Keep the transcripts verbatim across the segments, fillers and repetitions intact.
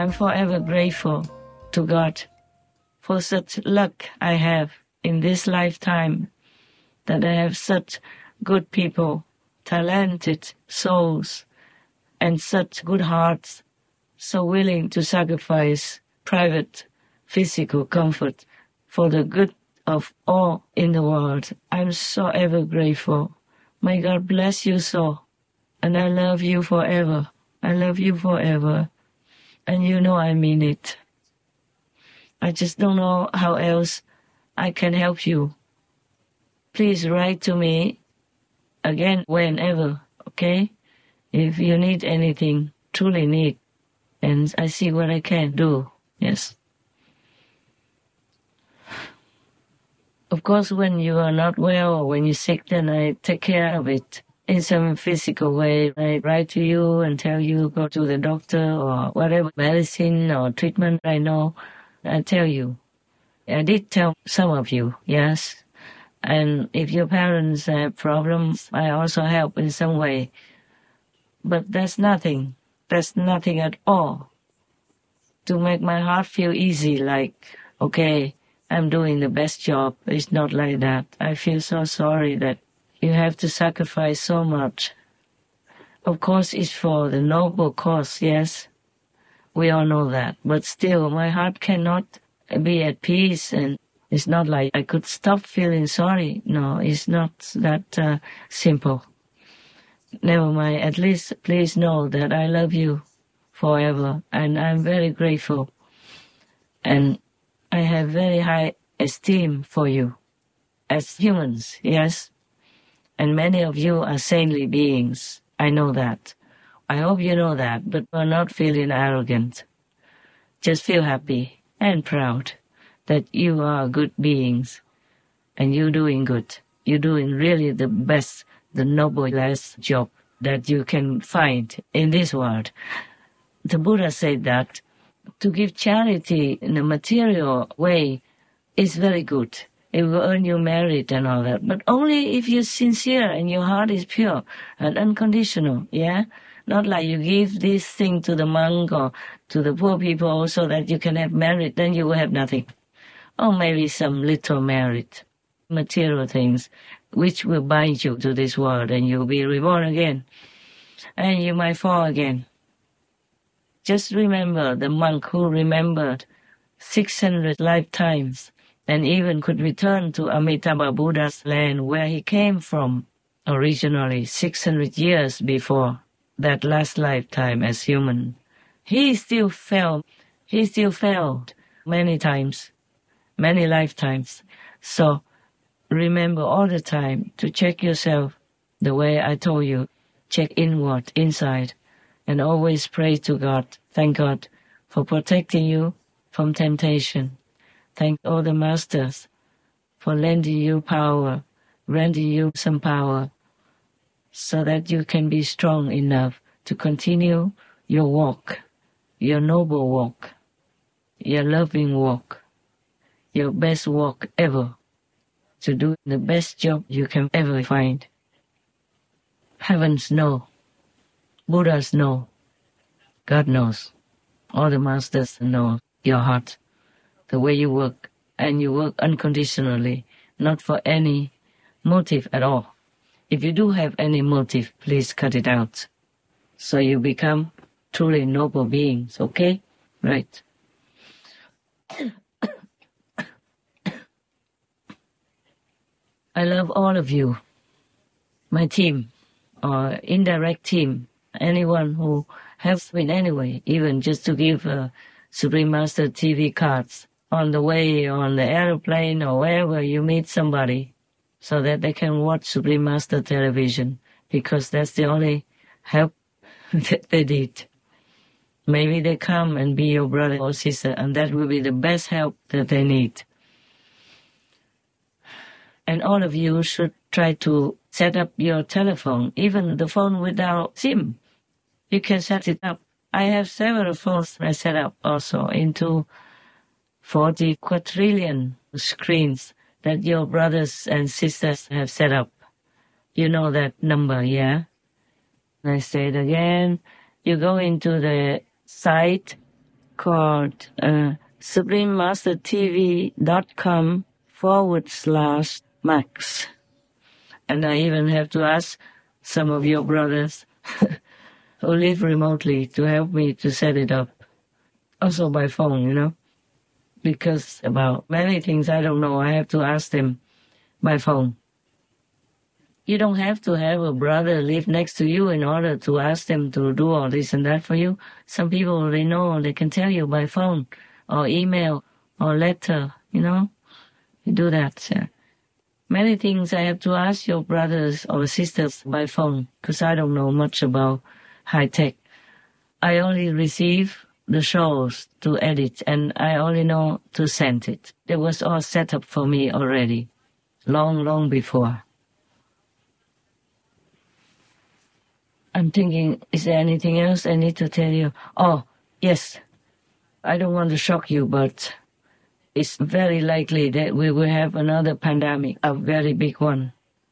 I'm forever grateful to God for such luck I have in this lifetime, that I have such good people, talented souls, and such good hearts, so willing to sacrifice private physical comfort for the good of all in the world. I'm so ever grateful. May God bless you so. And I love you forever. I love you forever. And you know I mean it. I just don't know how else I can help you. Please write to me again whenever, okay? If you need anything, truly need, and I see what I can do, yes. Of course, when you are not well or when you're sick, then I take care of it in some physical way. I write to you and tell you go to the doctor or whatever medicine or treatment I know. I tell you. I did tell some of you, yes. And if your parents have problems, I also help in some way. But that's nothing. That's nothing at all to make my heart feel easy, like, okay, I'm doing the best job. It's not like that. I feel so sorry that you have to sacrifice so much. Of course, it's for the noble cause, yes. We all know that. But still, my heart cannot be at peace, and it's not like I could stop feeling sorry. No, it's not that uh, simple. Never mind. At least please know that I love you forever, and I'm very grateful. And I have very high esteem for you as humans, yes? And many of you are saintly beings. I know that. I hope you know that, but you're not feeling arrogant. Just feel happy and proud that you are good beings and you're doing good. You're doing really the best, the noblest job that you can find in this world. The Buddha said that to give charity in a material way is very good. It will earn you merit and all that. But only if you're sincere and your heart is pure and unconditional, yeah? Not like you give this thing to the monk or to the poor people so that you can have merit, then you will have nothing. Or maybe some little merit, material things, which will bind you to this world and you'll be reborn again. And you might fall again. Just remember the monk who remembered six hundred lifetimes and even could return to Amitabha Buddha's land where he came from originally six hundred years before that last lifetime as human. He still fell. He still failed many times, many lifetimes. So remember all the time to check yourself the way I told you. Check inward, inside, and always pray to God. Thank God for protecting you from temptation. Thank all the masters for lending you power, lending you some power, so that you can be strong enough to continue your walk, your noble walk, your loving walk, your best walk ever, to do the best job you can ever find. Heavens know, Buddhas know, God knows, all the masters know your heart, the way you work, and you work unconditionally, not for any motive at all. If you do have any motive, please cut it out, so you become truly noble beings, okay? Right. I love all of you, my team, or indirect team, anyone who helps me in any way, even just to give uh, Supreme Master T V cards on the way, on the airplane, or wherever you meet somebody, so that they can watch Supreme Master television, because that's the only help that they need. Maybe they come and be your brother or sister, and that will be the best help that they need. And all of you should try to set up your telephone, even the phone without SIM. You can set it up. I have several phones I set up also into forty quadrillion screens that your brothers and sisters have set up. You know that number, yeah? I say it again. You go into the site called uh, suprememastertv.com forward slash max. And I even have to ask some of your brothers who live remotely to help me to set it up. Also by phone, you know, because about many things I don't know, I have to ask them by phone. You don't have to have a brother live next to you in order to ask them to do all this and that for you. Some people, they know, they can tell you by phone or email or letter, you know. You do that. Yeah. Many things I have to ask your brothers or sisters by phone because I don't know much about high tech. I only receive the shows to edit and I only know to send it. It was all set up for me already, long, long before. I'm thinking, is there anything else I need to tell you? Oh, yes. I don't want to shock you, but it's very likely that we will have another pandemic, a very big one.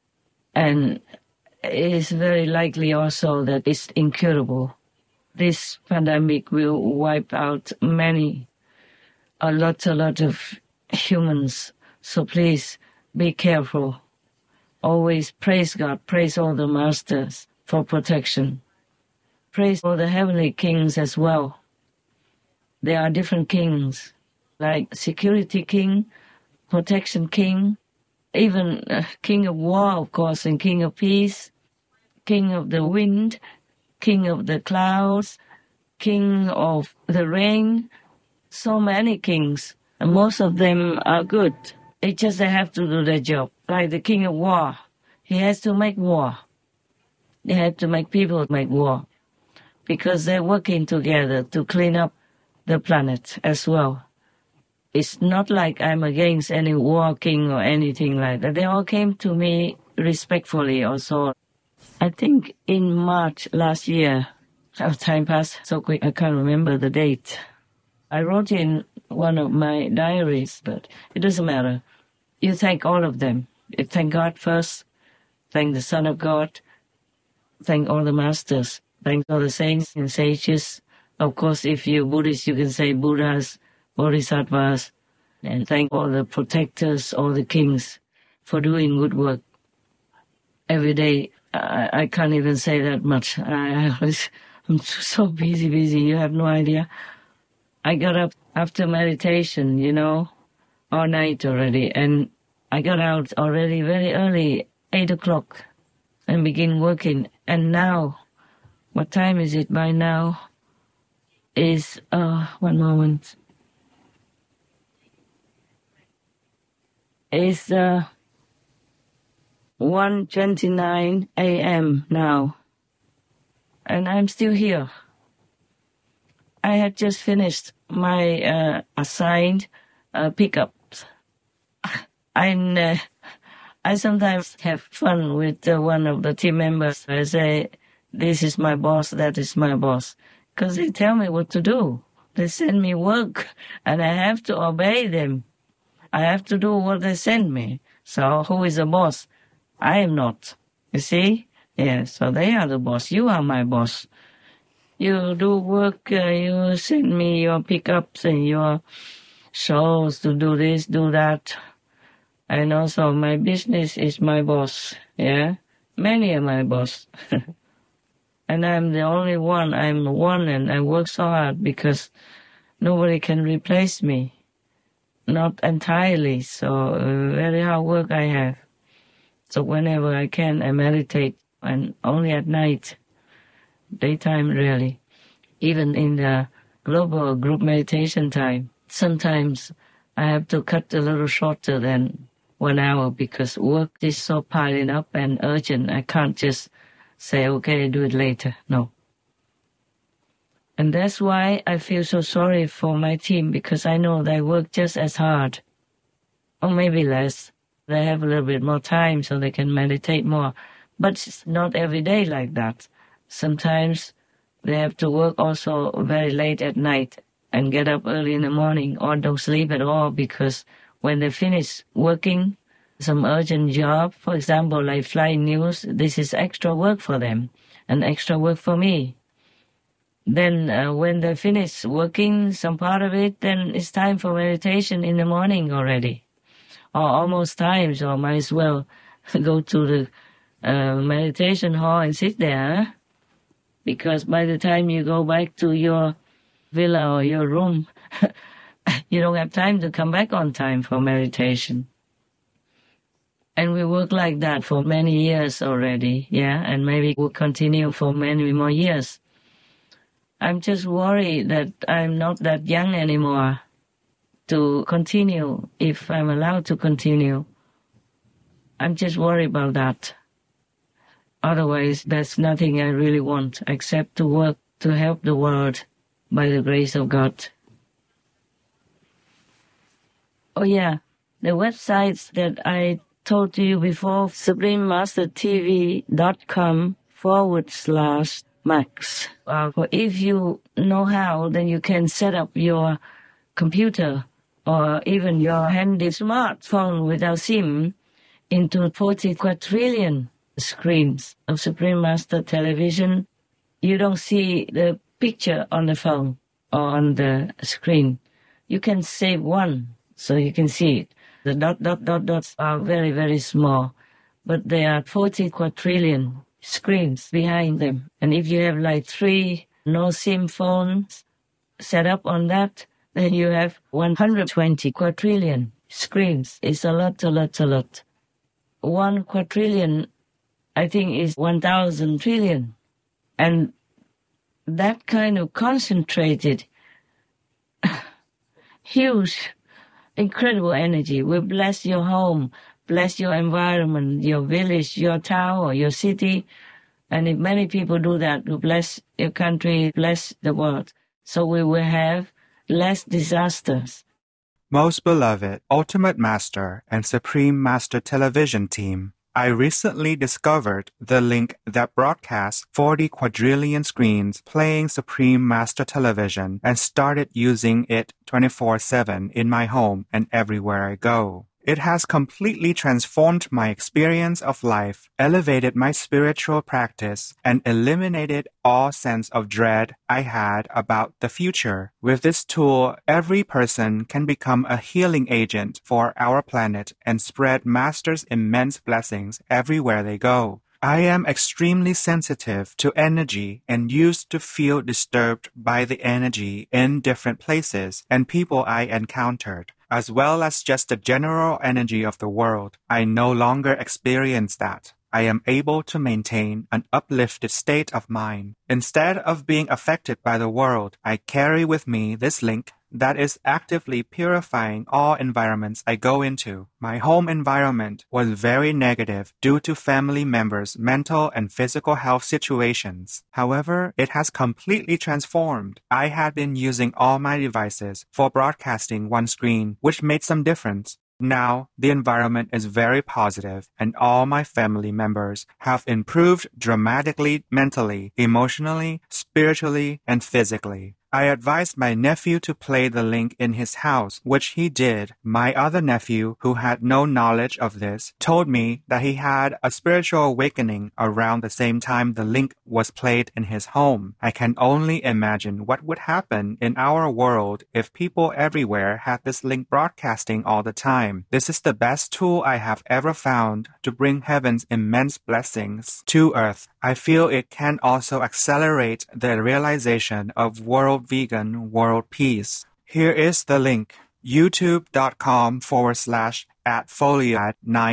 And it is very likely also that it's incurable. This pandemic will wipe out many, a lot, a lot of humans. So please be careful. Always praise God, praise all the masters for protection. Praise all the heavenly kings as well. There are different kings, like security king, protection king, even uh, king of war, of course, and king of peace, king of the wind, king of the clouds, king of the rain. So many kings, and most of them are good. It's just they have to do their job. Like the king of war, he has to make war. They have to make people make war because they're working together to clean up the planet as well. It's not like I'm against any war king or anything like that. They all came to me respectfully also. I think in March last year, oh, time passed so quick, I can't remember the date. I wrote in one of my diaries, but it doesn't matter. You thank all of them. You thank God first, thank the Son of God, thank all the masters, thank all the saints and sages. Of course, if you're Buddhist, you can say Buddhas, Bodhisattvas, and thank all the protectors, all the kings for doing good work. Every day, I, I can't even say that much. I, I was, I'm so busy, busy, you have no idea. I got up after meditation, you know, all night already, and I got out already very early, eight o'clock, and begin working. And now, what time is it by now? Is, uh, one moment. It's, uh, one twenty-nine a.m. now. And I'm still here. I had just finished my, uh, assigned, uh, pickups. And, uh, I sometimes have fun with uh, one of the team members. I say, this is my boss, that is my boss. Because they tell me what to do. They send me work, and I have to obey them. I have to do what they send me. So who is the boss? I am not. You see? Yeah, so they are the boss. You are my boss. You do work, uh, you send me your pickups and your shows to do this, do that. And also my business is my boss. Yeah? Many are my boss. And I'm the only one. I'm one, and I work so hard because nobody can replace me. Not entirely. So uh, very hard work I have. So whenever I can, I meditate, and only at night. Daytime, really. Even in the global group meditation time, sometimes I have to cut a little shorter than one hour because work is so piling up and urgent. I can't just say, okay, do it later. No. And that's why I feel so sorry for my team, because I know they work just as hard, or maybe less. They have a little bit more time so they can meditate more. But it's not every day like that. Sometimes they have to work also very late at night and get up early in the morning, or don't sleep at all, because when they finish working some urgent job, for example, like flying news, this is extra work for them and extra work for me. Then uh, when they finish working some part of it, then it's time for meditation in the morning already. Or almost time, so I might as well go to the uh, meditation hall and sit there. Because by the time you go back to your villa or your room, you don't have time to come back on time for meditation. And we work like that for many years already, yeah, and maybe we'll continue for many more years. I'm just worried that I'm not that young anymore to continue, if I'm allowed to continue. I'm just worried about that. Otherwise, there's nothing I really want except to work to help the world by the grace of God. Oh yeah, the websites that I told you before, suprememastertv.com forward slash max. Uh, if you know how, then you can set up your computer or even your handy smartphone without SIM into forty quadrillion screens of Supreme Master Television. You don't see the picture on the phone or on the screen. You can save one so you can see it. The dot, dot, dot, dots are very, very small, but there are forty quadrillion screens behind them. And if you have like three no-SIM phones set up on that, then you have one hundred twenty quadrillion screens. It's a lot, a lot, a lot. One quadrillion, I think, is one thousand trillion. And that kind of concentrated, huge, incredible energy will bless your home, bless your environment, your village, your town, or your city. And if many people do that, will bless your country, bless the world. So we will have less disasters. Most beloved Ultimate Master and Supreme Master Television team, I recently discovered the link that broadcasts forty quadrillion screens playing Supreme Master Television and started using it twenty-four seven in my home and everywhere I go. It has completely transformed my experience of life, elevated my spiritual practice, and eliminated all sense of dread I had about the future. With this tool, every person can become a healing agent for our planet and spread Master's immense blessings everywhere they go. I am extremely sensitive to energy and used to feel disturbed by the energy in different places and people I encountered, as well as just the general energy of the world. I no longer experience that. I am able to maintain an uplifted state of mind. Instead of being affected by the world, I carry with me this link that is actively purifying all environments I go into. My home environment was very negative due to family members' mental and physical health situations. However, it has completely transformed. I had been using all my devices for broadcasting one screen, which made some difference. Now, the environment is very positive, and all my family members have improved dramatically mentally, emotionally, spiritually, and physically. I advised my nephew to play the link in his house, which he did. My other nephew, who had no knowledge of this, told me that he had a spiritual awakening around the same time the link was played in his home. I can only imagine what would happen in our world if people everywhere had this link broadcasting all the time. This is the best tool I have ever found to bring heaven's immense blessings to earth. I feel it can also accelerate the realization of world vegan, world peace. Here is the link, youtube.com forward slash at foliat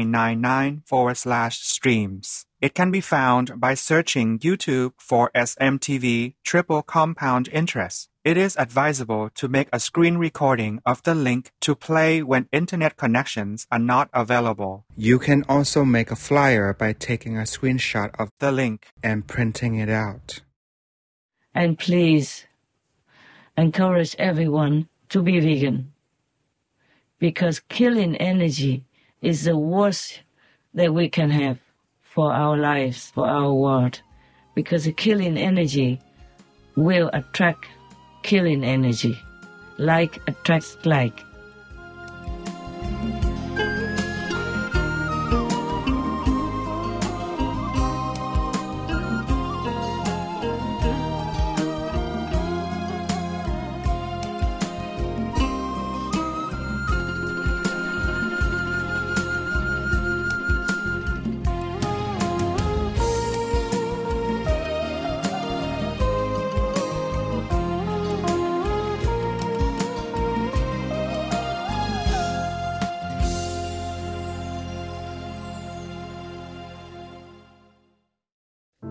999 forward slash streams. It can be found by searching YouTube for S M T V triple compound interest. It is advisable to make a screen recording of the link to play when internet connections are not available. You can also make a flyer by taking a screenshot of the link and printing it out. And please encourage everyone to be vegan, because killing energy is the worst that we can have for our lives, for our world, because the killing energy will attract killing energy. Like attracts like.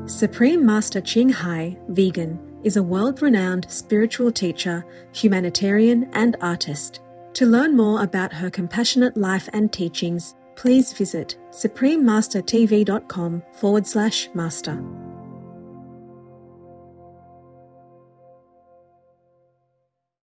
Supreme Master Ching Hai, vegan, is a world-renowned spiritual teacher, humanitarian and artist. To learn more about her compassionate life and teachings, please visit suprememastertv.com forward slash master.